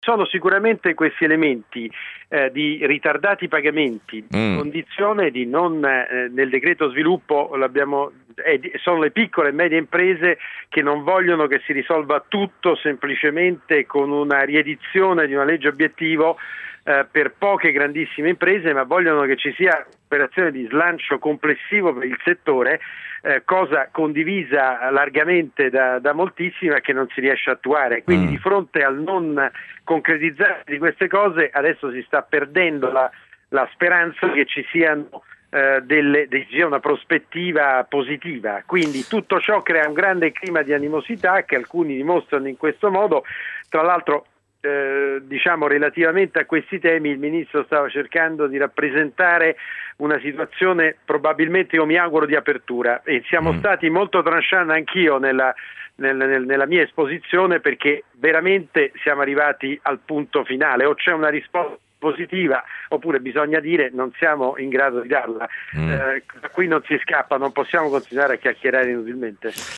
Sono sicuramente questi elementi di ritardati pagamenti, condizione di non nel decreto sviluppo sono le piccole e medie imprese che non vogliono che si risolva tutto semplicemente con una riedizione di una legge obiettivo per poche grandissime imprese, ma vogliono che ci sia un'operazione di slancio complessivo per il settore, cosa condivisa largamente da moltissimi ma che non si riesce a attuare. Quindi di fronte al non concretizzare di queste cose adesso si sta perdendo la speranza che ci siano sia una prospettiva positiva. Quindi tutto ciò crea un grande clima di animosità che alcuni dimostrano in questo modo. Tra l'altro relativamente a questi temi il Ministro stava cercando di rappresentare una situazione probabilmente, io mi auguro, di apertura, e siamo stati molto tranchant anch'io nella mia esposizione, perché veramente siamo arrivati al punto finale: o c'è una risposta positiva oppure bisogna dire non siamo in grado di darla. Da qui non si scappa, non possiamo continuare a chiacchierare inutilmente.